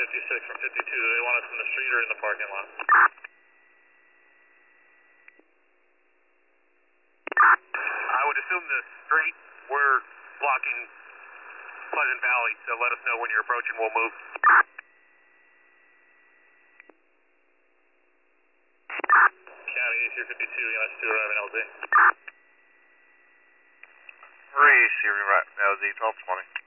56 from 52. Do they want us in the street or in the parking lot? I would assume the street. We're blocking Pleasant Valley, so let us know when you're approaching. We'll move. County East 52, units 2 arriving LZ. Marie, Sierra LZ 1220.